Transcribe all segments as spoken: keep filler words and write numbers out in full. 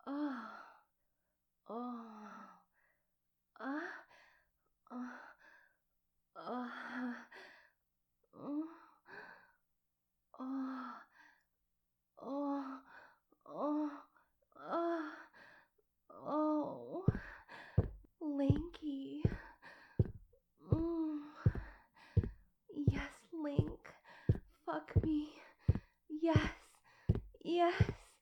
Oh, oh, ah, oh, oh, oh, oh, oh, oh, oh, oh, Linky. Mm. Yes, Link. Fuck me. Yes, yes.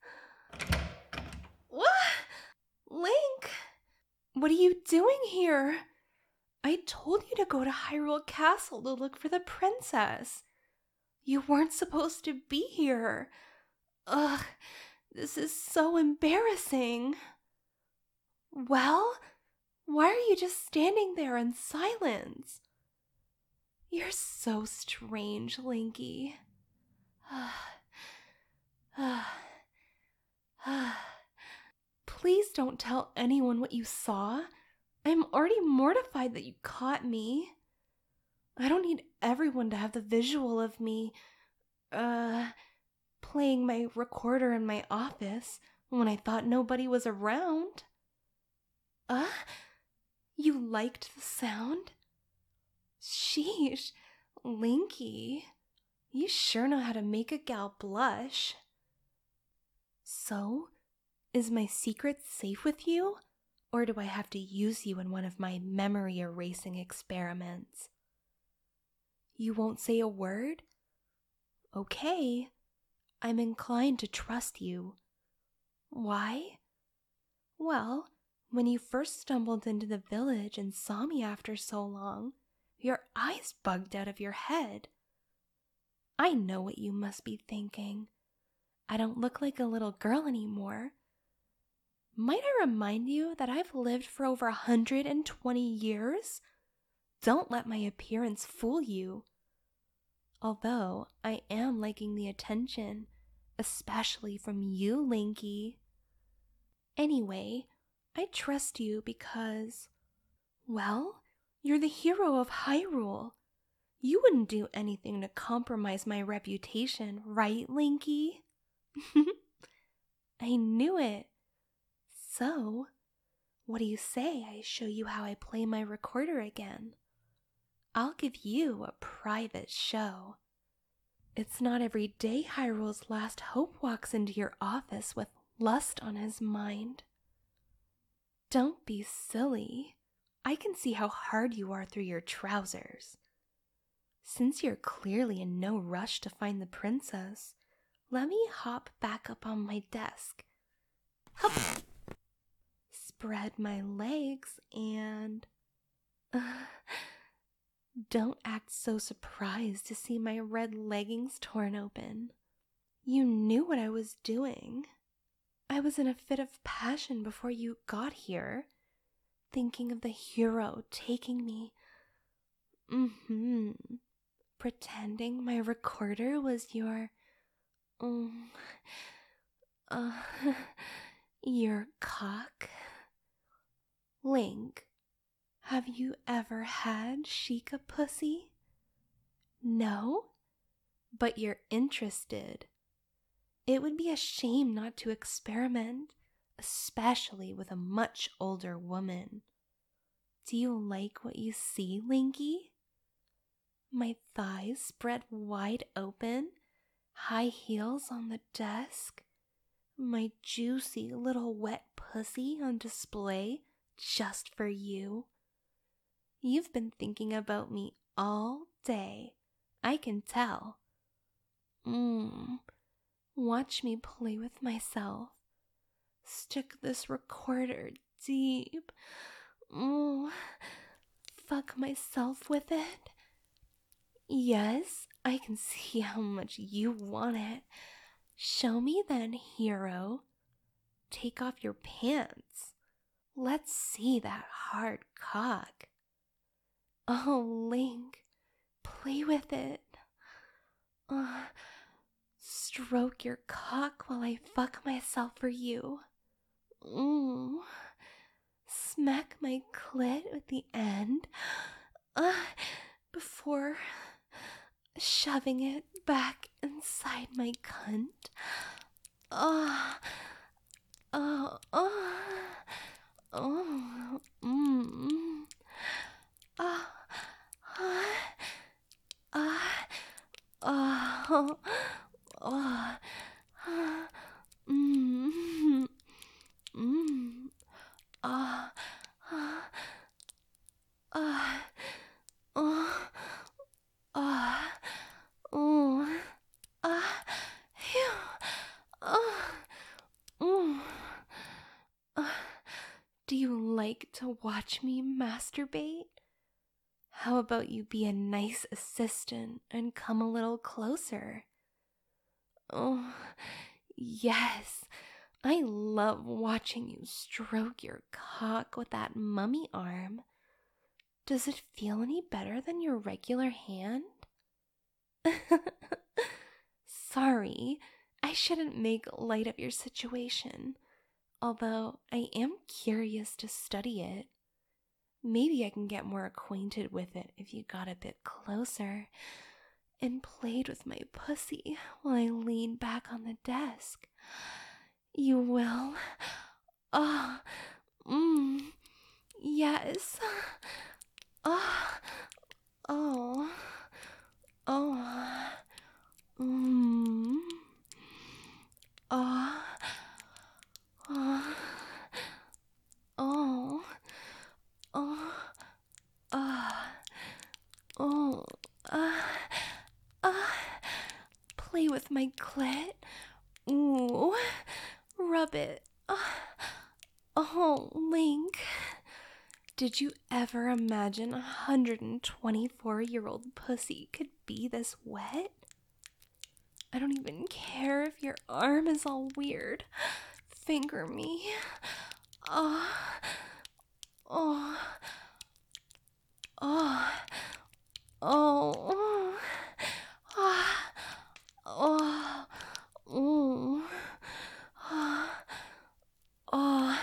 What? Link? What are you doing here? I told you to go to Hyrule Castle to look for the princess. You weren't supposed to be here. Ugh, this is so embarrassing. Well, why are you just standing there in silence? You're so strange, Linky. Please don't tell anyone what you saw. I'm already mortified that you caught me. I don't need everyone to have the visual of me, uh, playing my recorder in my office when I thought nobody was around. Uh, you liked the sound? Sheesh, Linky, you sure know how to make a gal blush. So, is my secret safe with you? Or do I have to use you in one of my memory erasing experiments? You won't say a word? Okay, I'm inclined to trust you. Why? Well, when you first stumbled into the village and saw me after so long, your eyes bugged out of your head. I know what you must be thinking. I don't look like a little girl anymore. Might I remind you that I've lived for over a hundred and twenty years? Don't let my appearance fool you. Although I am liking the attention, especially from you, Linky. Anyway, I trust you because, well, you're the hero of Hyrule. You wouldn't do anything to compromise my reputation, right, Linky? I knew it. So, what do you say I show you how I play my recorder again? I'll give you a private show. It's not every day Hyrule's last hope walks into your office with lust on his mind. Don't be silly. I can see how hard you are through your trousers. Since you're clearly in no rush to find the princess, let me hop back up on my desk. Hup. Spread my legs and... Uh, don't act so surprised to see my red leggings torn open. You knew what I was doing. I was in a fit of passion before you got here, thinking of the hero taking me. Mm-hmm. Pretending my recorder was your... Um, uh, your cock. Link, have you ever had Sheikah pussy? No? But you're interested. It would be a shame not to experiment, especially with a much older woman. Do you like what you see, Linky? My thighs spread wide open, high heels on the desk, my juicy little wet pussy on display just for you. You've been thinking about me all day, I can tell. Mmm. Watch me play with myself. Stick this recorder deep. Mm. Fuck myself with it. Yes, I can see how much you want it. Show me then, hero. Take off your pants. Let's see that hard cock. Oh, Link, play with it. Uh, Stroke your cock while I fuck myself for you. Mm. Smack my clit with the end uh, before shoving it back inside my cunt. Ah, Oh, oh, oh, mm, ah, ah, ah, oh, oh, ah, mm, mm, ah, ah, ah, oh, ah, oh, ah, phew, oh, mm, ah. Do you like to watch me masturbate? How about you be a nice assistant and come a little closer? Oh, yes. I love watching you stroke your cock with that mummy arm. Does it feel any better than your regular hand? Sorry, I shouldn't make light of your situation, although I am curious to study it. Maybe I can get more acquainted with it if you got a bit closer and played with my pussy while I leaned back on the desk. You will? Ah, oh, mmm, yes. Ah, oh, oh, mmm, ah, ah, oh, oh, ah, oh, ah, ah. Play with my clit. Ooh, rub it. Ah, oh, Link. Did you ever imagine a one hundred twenty-four year old pussy could be this wet? I don't even care if your arm is all weird. Finger me. Oh, oh, oh, oh, ah, oh, oh, ah, oh,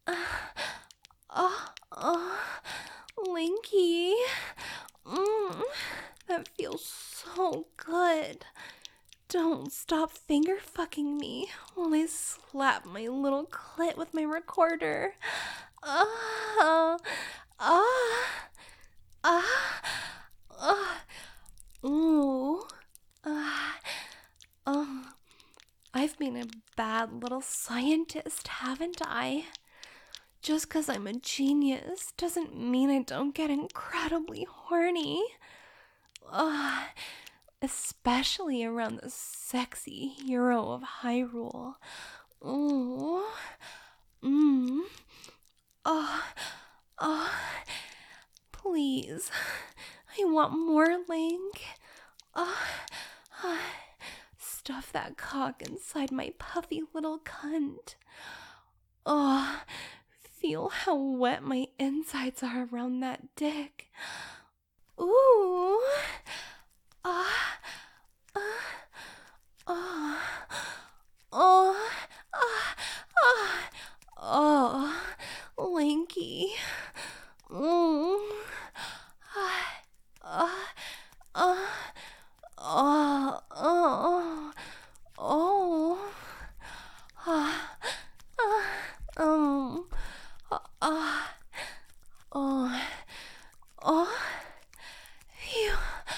oh, oh, Linky. Mm, that feels so good. Don't stop finger fucking me while I slap my little clit with my recorder. Ah, ah, ah, ah, ooh, ah, oh. I've been a bad little scientist, haven't I? Just because I'm a genius doesn't mean I don't get incredibly horny. Ugh. Especially around the sexy hero of Hyrule. Ooh. Mmm. Oh. Oh. Please. I want more, Link. Oh. Oh. Stuff that cock inside my puffy little cunt. Oh. Feel how wet my insides are around that dick. Ooh. Ah, ah, ah, oh, ah, ah, oh, Linky. Mm. Ah, ah, ah, oh, oh, oh, ah, ah, um, ah, oh, oh, phew.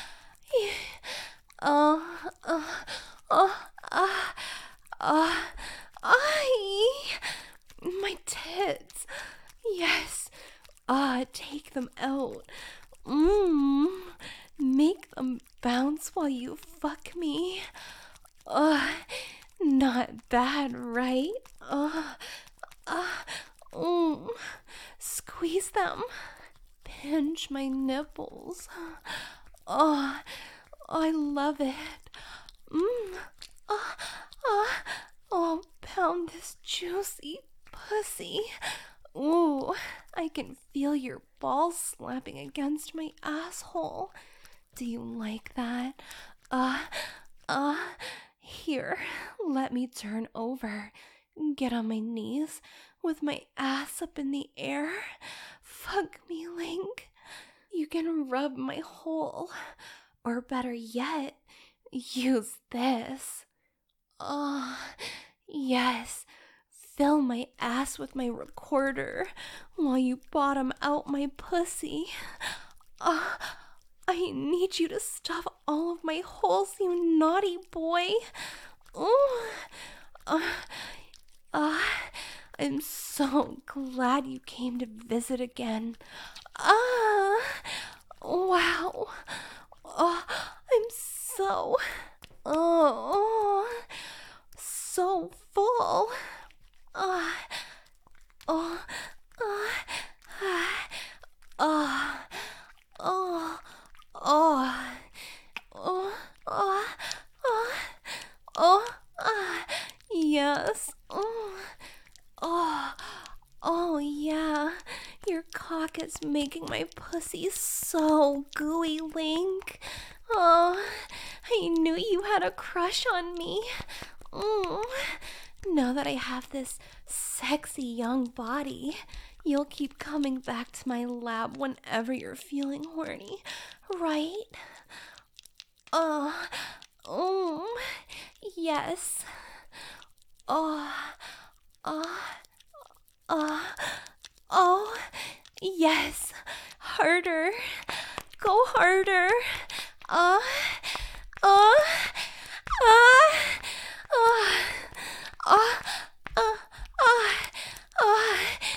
Oh, oh, oh, ah, ah, ay, my tits. Yes. Ah, take them out. Mmm. Make them bounce while you fuck me. Ah, not bad, right? Ah, ah, mm. Squeeze them. Pinch my nipples. Oh, I love it. Mmm. Ah, ah. Oh, pound this juicy pussy. Ooh, I can feel your balls slapping against my asshole. Do you like that? Ah, uh, ah. Uh, here, let me turn over. Get on my knees with my ass up in the air. Fuck me, Link. You can rub my hole. Or better yet, use this. Oh, yes. fill my ass with my recorder while you bottom out my pussy. Uh, I need you to stuff all of my holes, you naughty boy. Oh, uh, uh, I'm so glad you came to visit again. Ah, wow. Oh, I'm so, oh, so full. Ah, oh, ah, ah, ah, oh, oh, oh, oh, oh, oh, ah, yes, oh, oh, oh, yeah, your cock is making my pussy so gooey, Link. Oh, I knew you had a crush on me. Mm. Now that I have this sexy young body, you'll keep coming back to my lab whenever you're feeling horny, right? Oh, um, yes. Oh, oh, oh, oh, yes. Harder. Go harder. Uh, uh, uh, uh, uh, uh, uh, uh,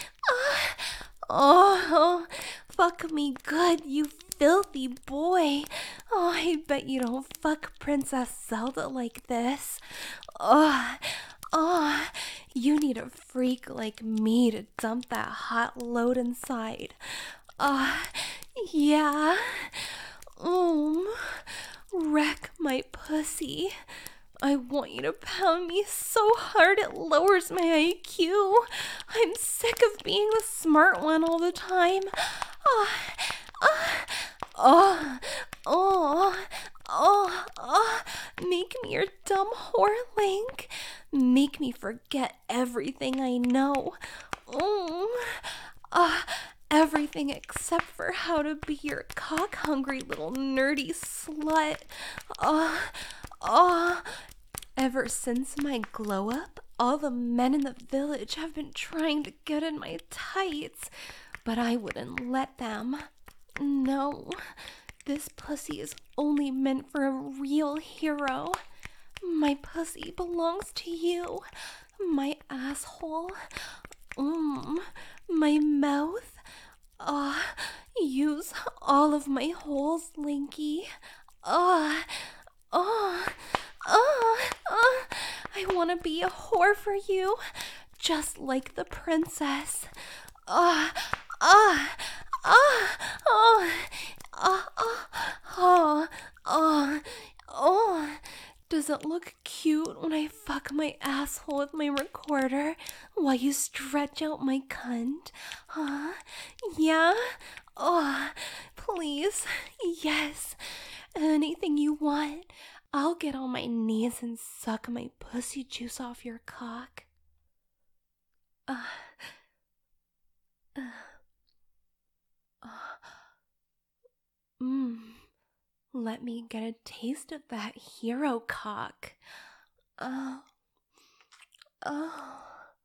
oh, fuck me good, you filthy boy. Oh, I bet you don't fuck Princess Zelda like this. Oh, oh, you need a freak like me to dump that hot load inside. Uh, yeah. Um, wreck my pussy. I want you to pound me so hard it lowers my I Q. I'm sick of being the smart one all the time. Oh, oh, oh, oh, oh, oh. Make me your dumb whore, Link. Make me forget everything I know. Um, uh, everything except for how to be your cock-hungry little nerdy slut. Uh, uh, ever since my glow-up, all the men in the village have been trying to get in my tights, but I wouldn't let them. No, this pussy is only meant for a real hero. My pussy belongs to you, my asshole. Mmm, my mouth. Ah, uh, use all of my holes, Linky. Ah, ah, ah, ah. I want to be a whore for you, just like the princess. Ah, ah, ah, ah, ah, ah, ah, ah, ah. Does it look cute when I fuck my asshole with my recorder while you stretch out my cunt? Huh? Yeah? Oh, please. Yes. Anything you want. I'll get on my knees and suck my pussy juice off your cock. Uh, uh, uh, mmm. Let me get a taste of that hero cock. Oh. Oh.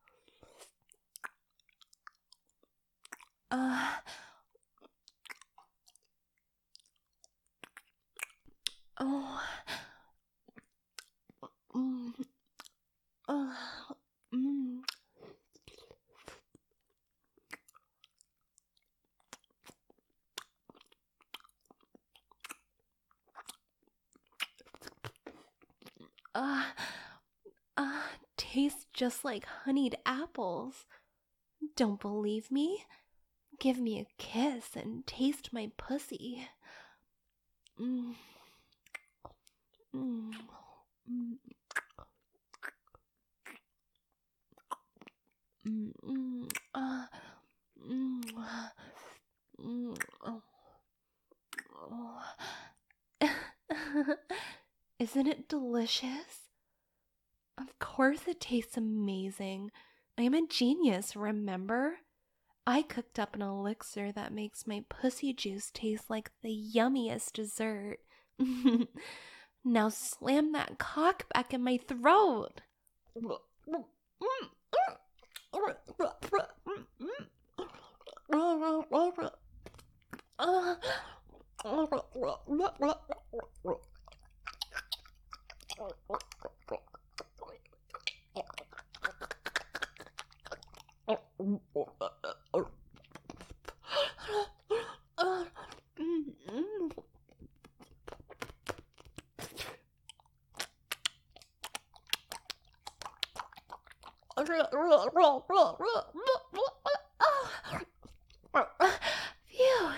Uh. Oh. Mm. Uh. Mm. Uh, uh, tastes just like honeyed apples. Don't believe me? Give me a kiss and taste my pussy. Mm. Mm. Mm. Mm. Mm. Uh. Mm. Mm. Oh. Oh. Isn't it delicious? Of course it tastes amazing. I'm a genius, remember? I cooked up an elixir that makes my pussy juice taste like the yummiest dessert. Now slam that cock back in my throat. Phew.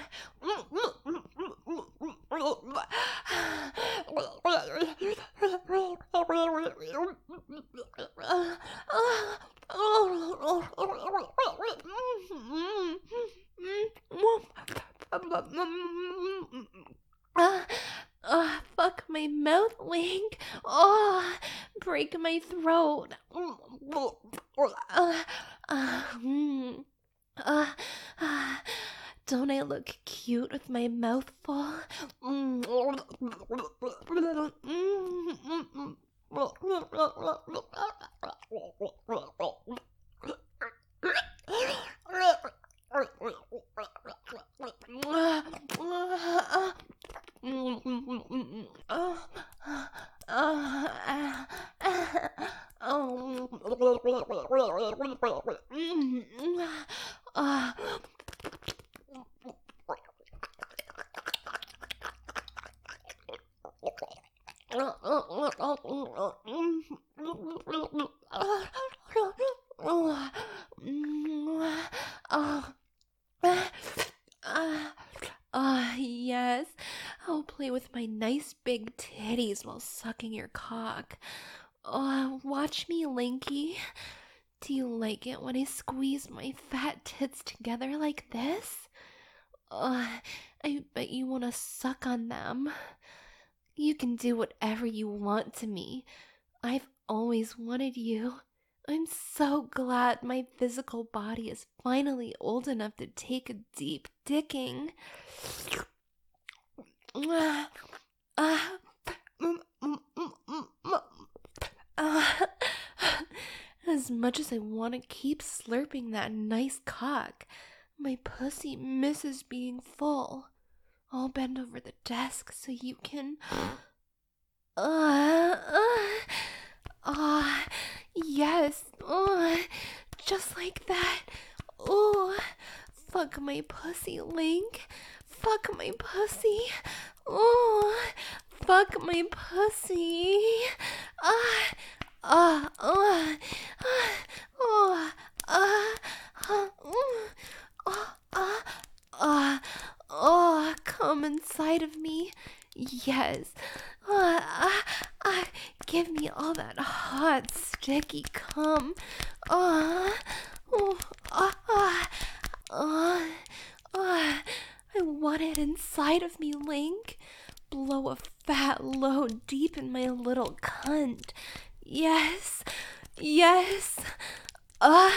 Ah, ah, fuck my mouth, Link. Oh, break my throat. Ah, ah, mm. Ah, ah. Don't I look cute with my mouth full? Mm. Ah, yes. I'll play with my nice big titties while sucking your cock. Uh, watch me, Linky. Do you like it when I squeeze my fat tits together like this? Uh, I bet you want to suck on them. You can do whatever you want to me. I've always wanted you. I'm so glad my physical body is finally old enough to take a deep dicking. Uh, uh, uh, as much as I want to keep slurping that nice cock, my pussy misses being full. I'll bend over the desk so you can... Uh, uh, ah, yes, uh, just like that. Oh, fuck my pussy, Link. Fuck my pussy. Oh, fuck my pussy. Ah, ah, ah, ah, ah, ah, ah, ah, ah, ah, come inside of me. Yes. Uh, uh, uh, give me all that hot, sticky cum. Uh, oh, uh, uh, uh, uh, I want it inside of me, Link. Blow a fat load deep in my little cunt. Yes. Yes. Uh,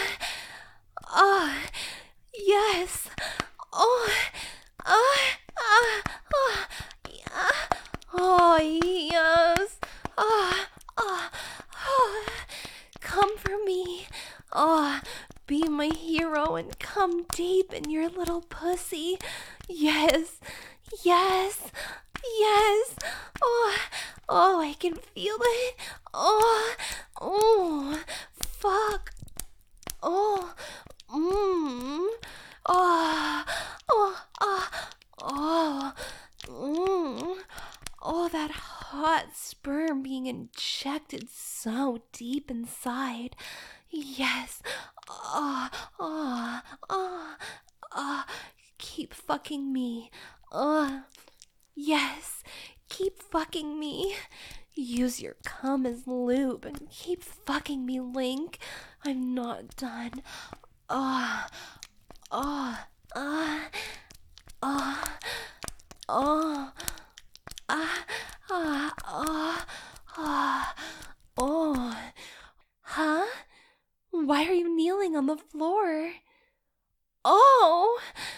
uh, yes. Oh, uh, uh, uh, yeah. Oh, yes. Ah, ah, ah. Come for me. Ah, be my hero and come deep in your little pussy. Yes, yes, yes. Oh, oh, I can feel it. Oh, oh, fuck. Oh, mmm. Oh, oh, oh, oh, mmm. Oh, that hot sperm being injected so deep inside. Yes. Ah, ah, ah, ah. Keep fucking me. Ah, yes. Keep fucking me. Use your cum as lube and keep fucking me, Link. I'm not done. Ah, ah, ah, ah, ah. Ah, ah, ah, ah, oh. Huh? Why are you kneeling on the floor? Oh!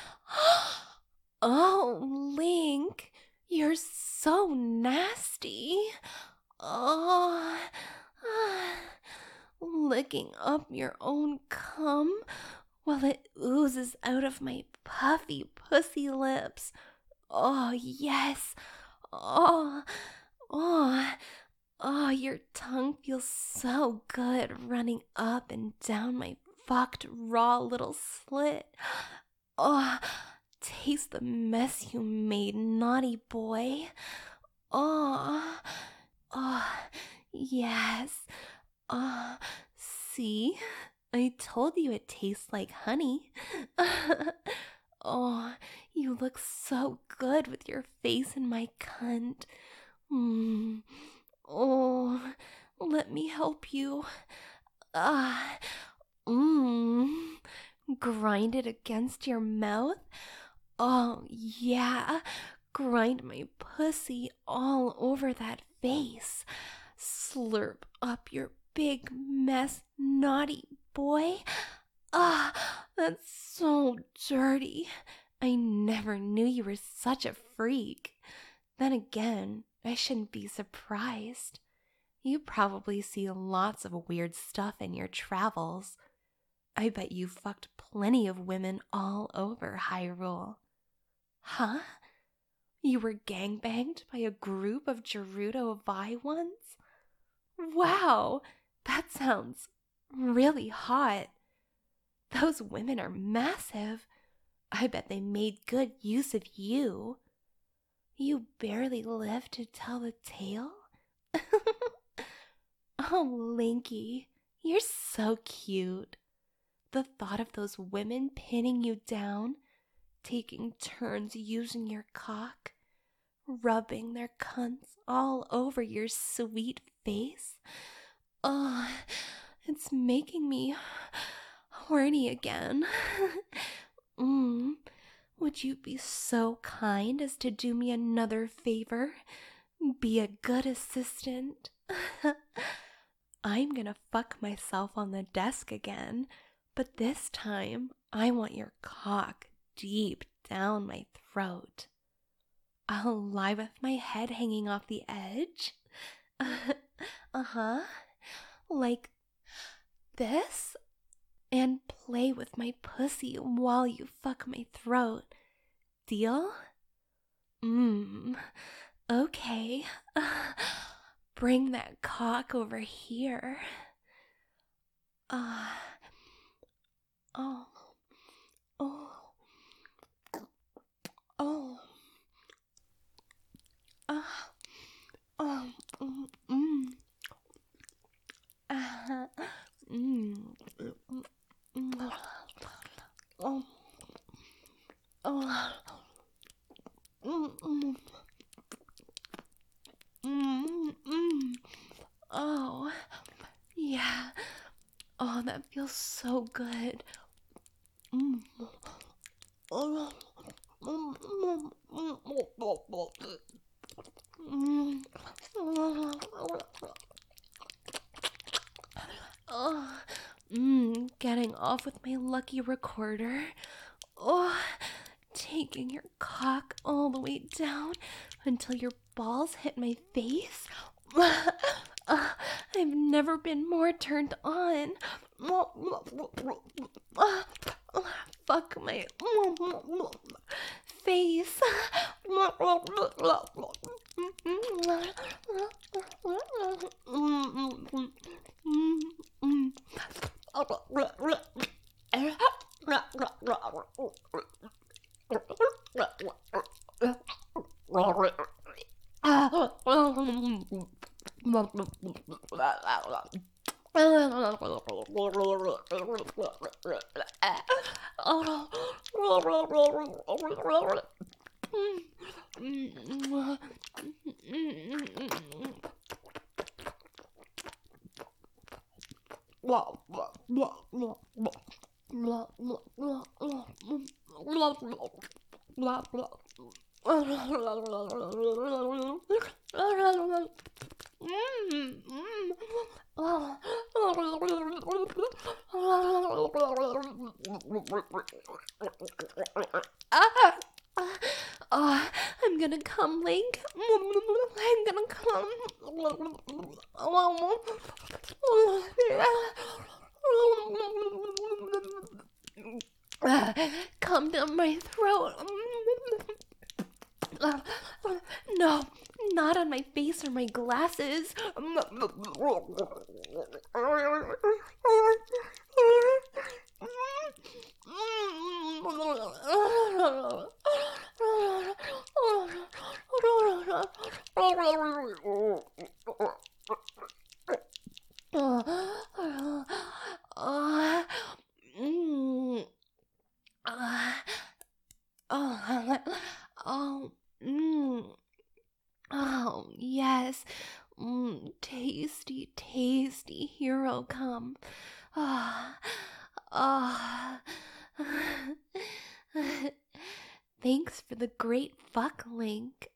Oh, Link, you're so nasty. Oh, ah, licking up your own cum while it oozes out of my puffy pussy lips. Oh, yes. Oh, oh, oh, your tongue feels so good running up and down my fucked raw little slit. Oh, taste the mess you made, naughty boy. Oh, oh, yes. Oh, see? I told you it tastes like honey. Oh, you look so good with your face in my cunt. Mm. Oh, let me help you. Ah, mmm. Grind it against your mouth? Oh, yeah. Grind my pussy all over that face. Slurp up your big mess, naughty boy. Ah, that's so dirty. I never knew you were such a freak. Then again, I shouldn't be surprised. You probably see lots of weird stuff in your travels. I bet you fucked plenty of women all over Hyrule. Huh? You were gangbanged by a group of Gerudo Vi ones? Wow, that sounds really hot. Those women are massive. I bet they made good use of you. You barely lived to tell the tale? Oh, Linky, you're so cute. The thought of those women pinning you down, taking turns using your cock, rubbing their cunts all over your sweet face. Oh, it's making me horny again. mm. Would you be so kind as to do me another favor? Be a good assistant. I'm gonna fuck myself on the desk again, but this time I want your cock deep down my throat. I'll lie with my head hanging off the edge. Uh-huh. Like this? And play with my pussy while you fuck my throat. Deal? Mmm. Okay. Bring that cock over here. Ah. Uh, oh. Oh. Oh. Ah. Oh. Mm. Mm. Uh, mm. Mm. Oh. Oh. Mm. Mm. Mm. Mm. Oh. Yeah. Oh, that feels so good. Mm. Oh. Mm. Mm. Mm. Oh, mm, getting off with my lucky recorder. Oh, taking your cock all the way down until your balls hit my face. Uh, I've never been more turned on. Uh, fuck my face. Oh, I'm gonna come, Link. I'm gonna come. Come down my throat. No, Not on my face or my glasses. Uh, mm, uh, oh, oh, mm, oh, yes, mm, tasty, tasty hero come. Ah, ah. Thanks for the great fuck, Link.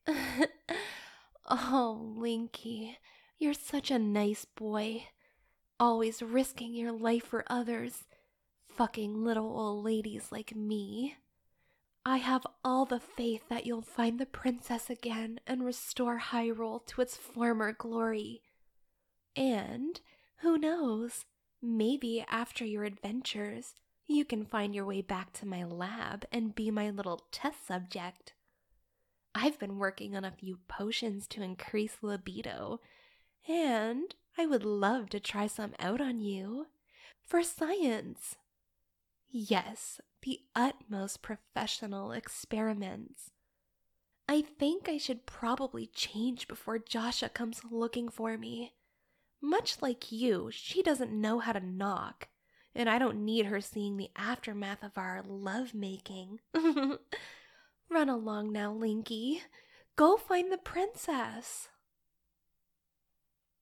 Oh, Linky, you're such a nice boy. Always risking your life for others, fucking little old ladies like me. I have all the faith that you'll find the princess again and restore Hyrule to its former glory. And, who knows, maybe after your adventures, you can find your way back to my lab and be my little test subject. I've been working on a few potions to increase libido, and I would love to try some out on you. For science. Yes, the utmost professional experiments. I think I should probably change before Joshua comes looking for me. Much like you, she doesn't know how to knock, and I don't need her seeing the aftermath of our love-making. Run along now, Linky. Go find the princess.